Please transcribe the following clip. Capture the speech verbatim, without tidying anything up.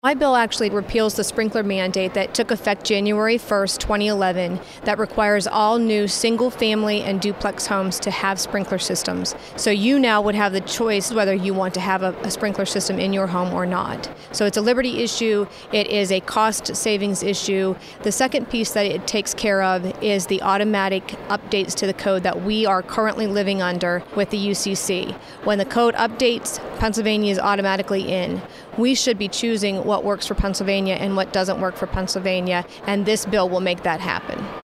My bill actually repeals the sprinkler mandate that took effect January first, twenty eleven, that requires all new single-family and duplex homes to have sprinkler systems. So you now would have the choice whether you want to have a, a sprinkler system in your home or not. So it's a liberty issue. It is a cost savings issue. The second piece that it takes care of is the automatic updates to the code that we are currently living under with the U C C. When the code updates, Pennsylvania is automatically in. We should be choosing what works for Pennsylvania and what doesn't work for Pennsylvania, and this bill will make that happen.